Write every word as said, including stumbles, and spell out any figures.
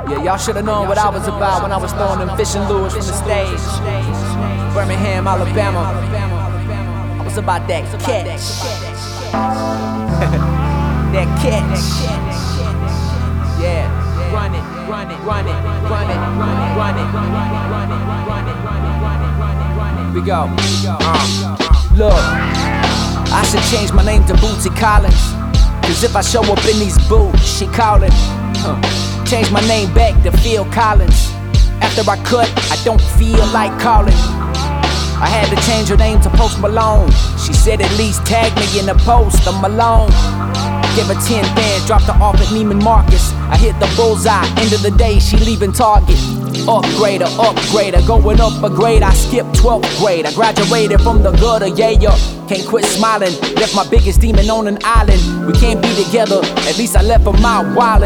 Yeah, y'all should've known what I was about when I was throwing them fishing lures from the stage. Birmingham, Alabama. I was about that catch. That catch. Yeah. Run it, run it, run it, run it, run it, run it, run it, run it, run it, run it, run it, run it, run it. We go. Uh, look, I should change my name to Bootsy Collins. Cause if I show up in these boots, she callin'. Huh. Change my name back to Phil Collins. After I cut, I don't feel like calling. I had to change her name to Post Malone. She said at least tag me in the post, I'm alone. Give her ten bands, dropped her off at Neiman Marcus. I hit the bullseye, end of the day, she leaving Target. Upgrader, upgrader, going up a grade. I skipped twelfth grade, I graduated from the gutter, yeah, yeah. Can't quit smiling, left my biggest demon on an island. We can't be together, at least I left her my wallet.